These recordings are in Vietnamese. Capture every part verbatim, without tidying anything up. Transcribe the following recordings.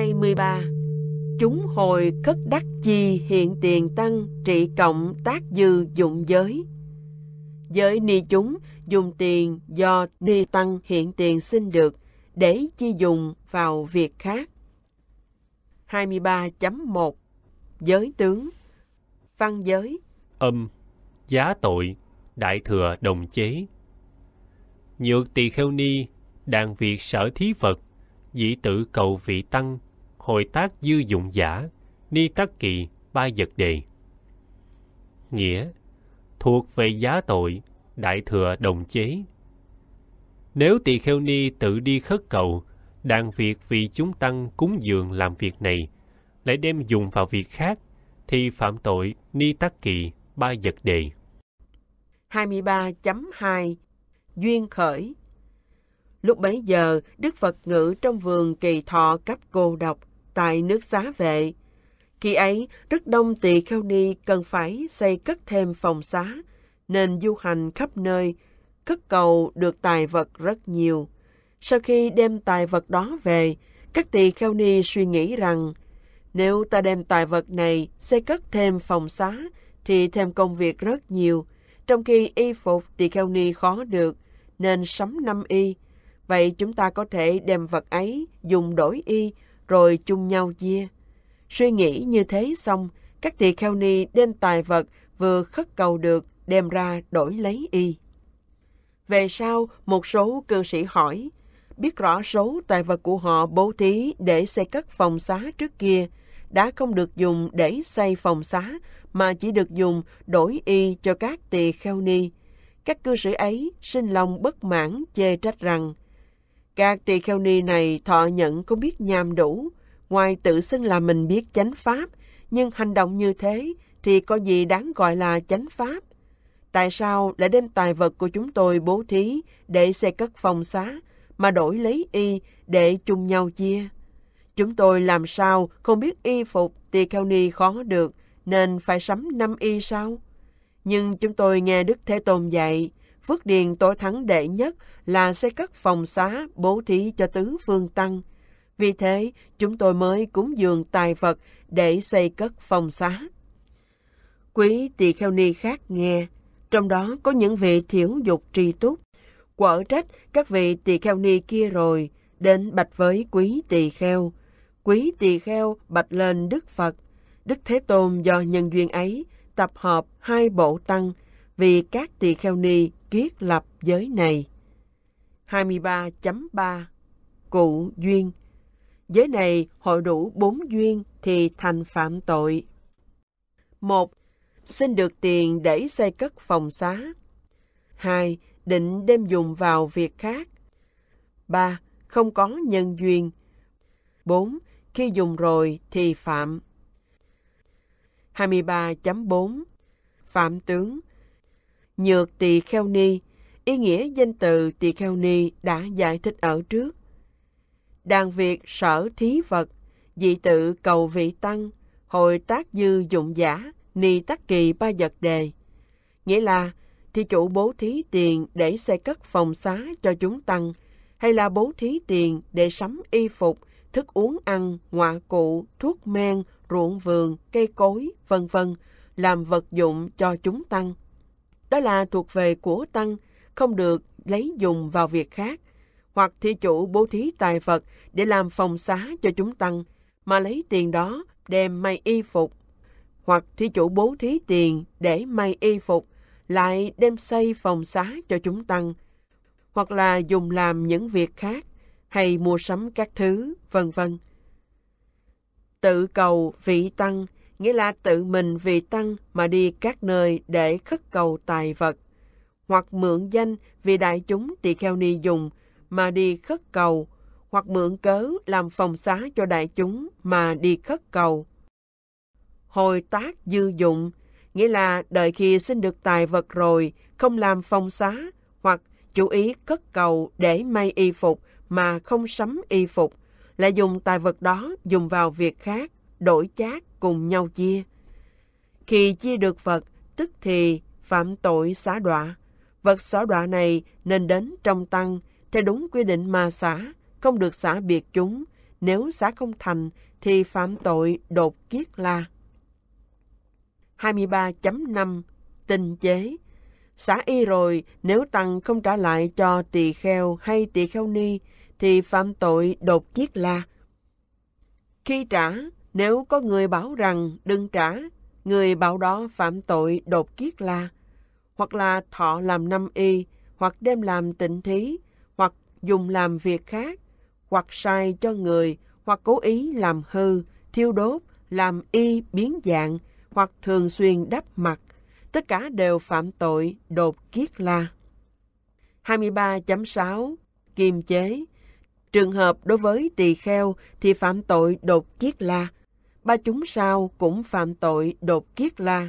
hai mươi ba. Chúng hồi cất đắc chi hiện tiền tăng trị cộng tác dư dụng giới. Giới ni chúng dùng tiền do ni tăng hiện tiền sinh được để chi dùng vào việc khác. hai mươi ba chấm một. Giới tướng. Văn giới. Âm, giá tội, đại thừa đồng chế. Nhược tỳ kheo ni, đàn việc sở thí Phật, dĩ tự cầu vị tăng, hồi tác dư dụng giả, ni tắc kỳ, ba vật đề. Nghĩa, thuộc về giá tội, đại thừa đồng chế. Nếu tỳ kheo ni tự đi khất cầu, đàn việc vì chúng tăng cúng dường làm việc này, lại đem dùng vào việc khác, thì phạm tội ni tắc kỳ, ba vật đề. hai mươi ba chấm hai. Duyên khởi. Lúc bấy giờ, Đức Phật ngự trong vườn Kỳ Thọ Cấp Cô Độc, tại nước Xá Vệ. Khi ấy, rất đông tỳ kheo ni cần phải xây cất thêm phòng xá, nên du hành khắp nơi, cất cầu được tài vật rất nhiều. Sau khi đem tài vật đó về, các tỳ kheo ni suy nghĩ rằng, nếu ta đem tài vật này xây cất thêm phòng xá, thì thêm công việc rất nhiều, trong khi y phục tỳ kheo ni khó được, nên sắm năm y. Vậy chúng ta có thể đem vật ấy dùng đổi y, rồi chung nhau chia. Suy nghĩ như thế xong, các tỳ kheo ni đem tài vật vừa khất cầu được đem ra đổi lấy y. Về sau, một số cư sĩ hỏi, biết rõ số tài vật của họ bố thí để xây cất phòng xá trước kia, đã không được dùng để xây phòng xá, mà chỉ được dùng đổi y cho các tỳ kheo ni. Các cư sĩ ấy sinh lòng bất mãn chê trách rằng, các tỳ kheo ni này thọ nhận không biết nhàm đủ, ngoài tự xưng là mình biết chánh pháp, nhưng hành động như thế thì có gì đáng gọi là chánh pháp? Tại sao lại đem tài vật của chúng tôi bố thí để xây cất phòng xá, mà đổi lấy y để chung nhau chia? Chúng tôi làm sao không biết y phục tỳ kheo ni khó được, nên phải sắm năm y sao? Nhưng chúng tôi nghe Đức Thế Tôn dạy, phước điền tối thắng đệ nhất là xây cất phòng xá bố thí cho tứ phương tăng. Vì thế, chúng tôi mới cúng dường tài vật để xây cất phòng xá. Quý tỳ kheo ni khác nghe, trong đó có những vị thiểu dục tri túc, quở trách các vị tỳ kheo ni kia rồi, đến bạch với quý tỳ kheo. Quý tỳ kheo bạch lên Đức Phật. Đức Thế Tôn do nhân duyên ấy tập hợp hai bộ tăng, vì các tỳ kheo ni kiết lập giới này. hai mươi ba chấm ba. Cụ duyên. Giới này hội đủ bốn duyên thì thành phạm tội. Một. Xin được tiền để xây cất phòng xá. Hai. Định đem dùng vào việc khác. Ba. Không có nhân duyên. Bốn. Khi dùng rồi thì phạm. hai mươi ba chấm bốn. Phạm tướng. Nhược tỳ kheo ni. Ý nghĩa danh từ tỳ kheo ni đã giải thích ở trước. Đàn việc sở thí vật, dị tự cầu vị tăng, hồi tác dư dụng giả, ni tắc kỳ ba vật đề. Nghĩa là, thí chủ bố thí tiền để xây cất phòng xá cho chúng tăng, hay là bố thí tiền để sắm y phục, thức uống ăn, ngoạ cụ, thuốc men, ruộng vườn, cây cối, vân vân, làm vật dụng cho chúng tăng. Đó là thuộc về của tăng, không được lấy dùng vào việc khác. Hoặc thí chủ bố thí tài vật để làm phòng xá cho chúng tăng, mà lấy tiền đó đem may y phục. Hoặc thí chủ bố thí tiền để may y phục, lại đem xây phòng xá cho chúng tăng. Hoặc là dùng làm những việc khác, hay mua sắm các thứ, vân vân. Tự cầu vị tăng, nghĩa là tự mình vì tăng mà đi các nơi để khất cầu tài vật. Hoặc mượn danh vì đại chúng tỳ kheo ni dùng mà đi khất cầu, hoặc mượn cớ làm phòng xá cho đại chúng mà đi khất cầu. Hồi tác dư dụng, nghĩa là đợi khi xin được tài vật rồi, không làm phòng xá, hoặc chủ ý cất cầu để may y phục mà không sắm y phục, lại dùng tài vật đó dùng vào việc khác, đổi chác cùng nhau chia. Khi chia được vật, tức thì phạm tội xả đọa. Vật xả đọa này nên đến trong tăng, theo đúng quy định mà xả, không được xả biệt chúng, nếu xá không thành thì phạm tội đột kiết la. hai mươi ba chấm năm Tinh chế. Xả y rồi, nếu tăng không trả lại cho tỳ kheo hay tỳ kheo ni thì phạm tội đột kiết la. Khi trả, nếu có người bảo rằng đừng trả, người bảo đó phạm tội đột kiết la. Hoặc là thọ làm năm y, hoặc đem làm tịnh thí, hoặc dùng làm việc khác, hoặc sai cho người, hoặc cố ý làm hư, thiêu đốt, làm y biến dạng, hoặc thường xuyên đắp mặt. Tất cả đều phạm tội đột kiết la. hai mươi ba chấm sáu Kiềm chế. Trường hợp đối với tỳ kheo thì phạm tội đột kiết la. Ba chúng sao cũng phạm tội đột kiết la.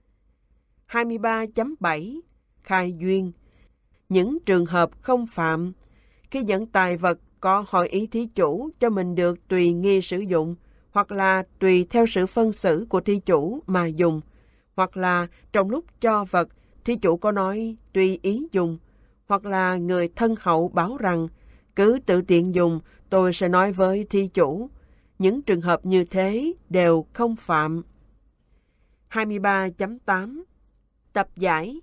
hai mươi ba chấm bảy Khai duyên. Những trường hợp không phạm. Khi nhận tài vật có hội ý thí chủ cho mình được tùy nghi sử dụng, hoặc là tùy theo sự phân xử của thí chủ mà dùng, hoặc là trong lúc cho vật, thí chủ có nói tùy ý dùng, hoặc là người thân hậu bảo rằng cứ tự tiện dùng, tôi sẽ nói với thí chủ. Những trường hợp như thế đều không phạm. hai mươi ba chấm tám Tập giải.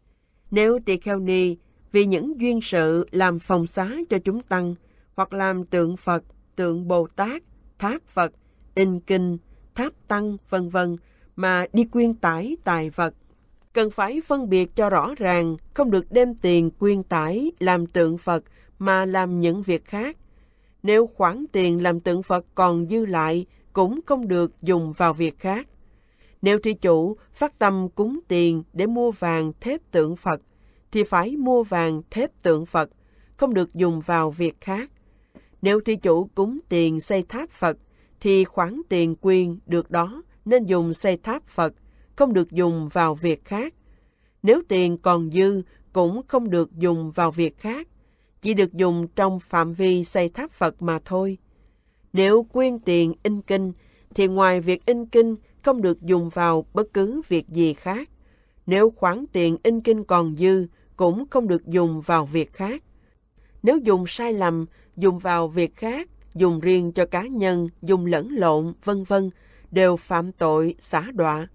Nếu tỳ kheo ni vì những duyên sự làm phòng xá cho chúng tăng, hoặc làm tượng Phật, tượng Bồ Tát, tháp Phật, in kinh, tháp tăng, vân vân mà đi quyên tải tài vật, cần phải phân biệt cho rõ ràng, không được đem tiền quyên tải làm tượng Phật mà làm những việc khác. Nếu khoản tiền làm tượng Phật còn dư lại, cũng không được dùng vào việc khác. Nếu thí chủ phát tâm cúng tiền để mua vàng thép tượng Phật, thì phải mua vàng thép tượng Phật, không được dùng vào việc khác. Nếu thí chủ cúng tiền xây tháp Phật, thì khoản tiền quyên được đó nên dùng xây tháp Phật, không được dùng vào việc khác. Nếu tiền còn dư, cũng không được dùng vào việc khác, chỉ được dùng trong phạm vi xây tháp Phật mà thôi. Nếu quyên tiền in kinh, thì ngoài việc in kinh, không được dùng vào bất cứ việc gì khác. Nếu khoản tiền in kinh còn dư, cũng không được dùng vào việc khác. Nếu dùng sai lầm, dùng vào việc khác, dùng riêng cho cá nhân, dùng lẫn lộn, vân vân, đều phạm tội xả đọa.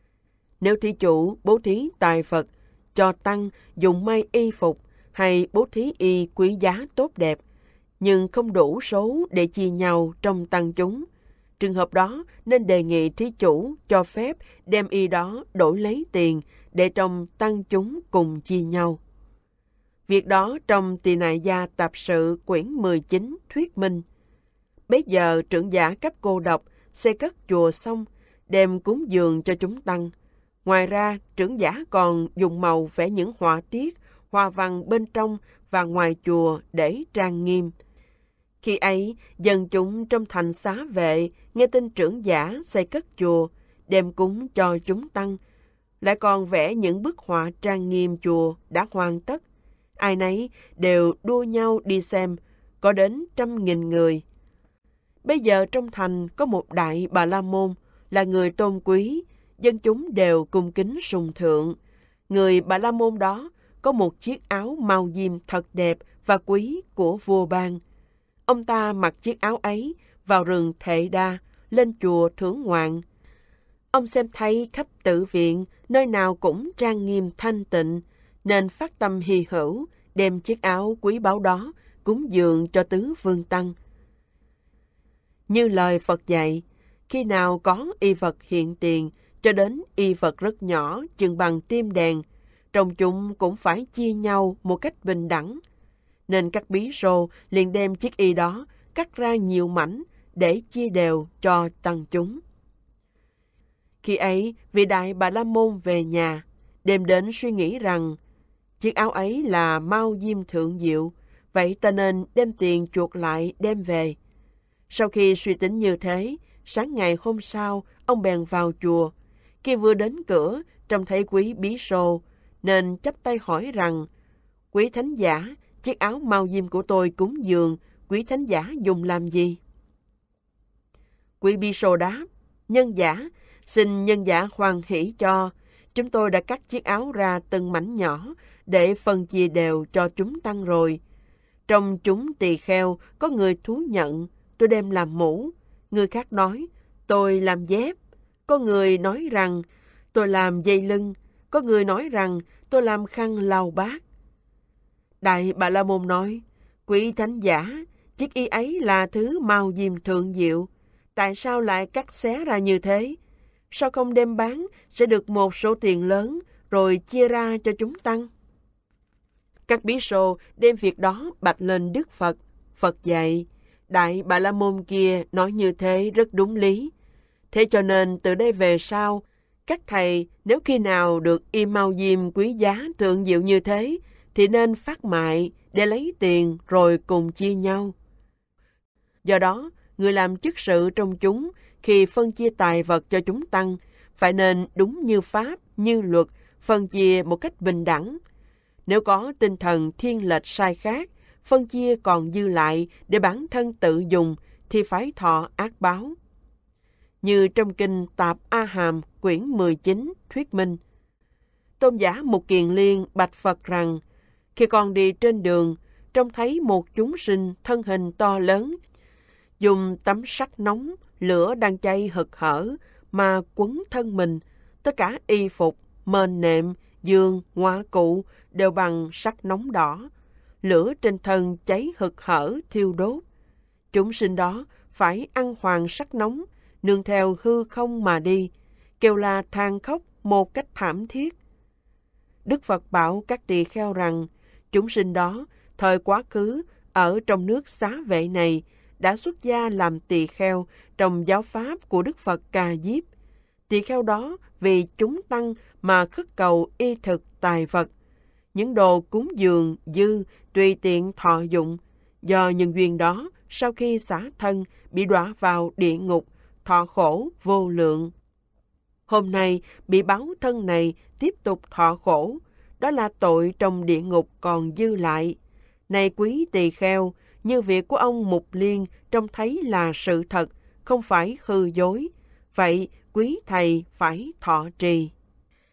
Nếu thí chủ bố thí tài vật, cho tăng dùng may y phục, hay bố thí y quý giá tốt đẹp, nhưng không đủ số để chia nhau trong tăng chúng, trường hợp đó nên đề nghị thí chủ cho phép đem y đó đổi lấy tiền để trong tăng chúng cùng chia nhau. Việc đó trong Tỳ Nại Gia Tạp Sự quyển mười chín thuyết minh. Bấy giờ trưởng giả cấp cô độc xây cất chùa xong, đem cúng dường cho chúng tăng. Ngoài ra, trưởng giả còn dùng màu vẽ những họa tiết, hoa văn bên trong và ngoài chùa để trang nghiêm. Khi ấy, dân chúng trong thành Xá Vệ nghe tin trưởng giả xây cất chùa, đem cúng cho chúng tăng, lại còn vẽ những bức họa trang nghiêm chùa đã hoàn tất. Ai nấy đều đua nhau đi xem, có đến trăm nghìn người. Bây giờ trong thành có một đại Bà La Môn, là người tôn quý, dân chúng đều cung kính sùng thượng. Người Bà La Môn đó có một chiếc áo màu diêm thật đẹp và quý của vua ban. Ông ta mặc chiếc áo ấy vào rừng Thệ Đa, lên chùa thưởng ngoạn. Ông xem thấy khắp tự viện, nơi nào cũng trang nghiêm thanh tịnh, nên phát tâm hy hữu, đem chiếc áo quý báu đó cúng dường cho tứ vương tăng. Như lời Phật dạy, khi nào có y vật hiện tiền, cho đến y vật rất nhỏ, chừng bằng tim đèn, trong chúng cũng phải chia nhau một cách bình đẳng. Nên các bí rô liền đem chiếc y đó cắt ra nhiều mảnh để chia đều cho tăng chúng. Khi ấy, vị đại Bà La Môn về nhà, đêm đến suy nghĩ rằng chiếc áo ấy là mao diêm thượng diệu, vậy ta nên đem tiền chuộc lại đem về. Sau khi suy tính như thế, sáng ngày hôm sau, ông bèn vào chùa. Khi vừa đến cửa, trông thấy quý bí sô, nên chắp tay hỏi rằng, quý thánh giả, chiếc áo mao diêm của tôi cúng dường, quý thánh giả dùng làm gì? Quý bí sô đáp, nhân giả, xin nhân giả hoan hỷ cho. Chúng tôi đã cắt chiếc áo ra từng mảnh nhỏ để phân chia đều cho chúng tăng rồi. Trong chúng tỳ kheo có người thú nhận, tôi đem làm mũ. Người khác nói, tôi làm dép. Có người nói rằng, tôi làm dây lưng. Có người nói rằng, tôi làm khăn lau bát. Đại Bà La Môn nói, quý thánh giả, chiếc y ấy là thứ màu diêm thượng diệu. Tại sao lại cắt xé ra như thế? Sao không đem bán, sẽ được một số tiền lớn, rồi chia ra cho chúng tăng? Các bí sô đem việc đó bạch lên Đức Phật. Phật dạy, Đại Bà La Môn kia nói như thế rất đúng lý. Thế cho nên từ đây về sau, các thầy nếu khi nào được y mao diêm quý giá thượng diệu như thế, thì nên phát mại để lấy tiền rồi cùng chia nhau. Do đó, người làm chức sự trong chúng khi phân chia tài vật cho chúng tăng phải nên đúng như pháp, như luật, phân chia một cách bình đẳng. Nếu có tinh thần thiên lệch sai khác, phân chia còn dư lại để bản thân tự dùng thì phải thọ ác báo. Như trong kinh Tạp A Hàm quyển mười chín thuyết minh, tôn giả Mục Kiền Liên bạch Phật rằng, khi còn đi trên đường, trông thấy một chúng sinh thân hình to lớn, dùng tấm sắt nóng, lửa đang cháy hực hở mà quấn thân mình, tất cả y phục, mền nệm, giường, ngoại cụ đều bằng sắt nóng đỏ, lửa trên thân cháy hực hở thiêu đốt. Chúng sinh đó phải ăn hoàng sắt nóng, nương theo hư không mà đi, kêu la than khóc một cách thảm thiết. Đức Phật bảo các tỳ kheo rằng, chúng sinh đó thời quá khứ ở trong nước Xá Vệ này đã xuất gia làm tỳ kheo trong giáo pháp của Đức Phật Ca Diếp. Tỳ kheo đó vì chúng tăng mà khất cầu y thực tài vật, những đồ cúng dường dư tùy tiện thọ dụng. Do nhân duyên đó, sau khi xả thân bị đọa vào địa ngục, thọ khổ vô lượng. Hôm nay bị báo thân này tiếp tục thọ khổ, đó là tội trong địa ngục còn dư lại. Này quý tỳ kheo, như việc của ông Mục Liên trông thấy là sự thật, không phải hư dối. Vậy quý thầy phải thọ trì.